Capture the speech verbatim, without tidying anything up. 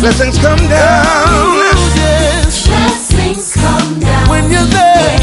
blessings come down. Blessings come down when you're there.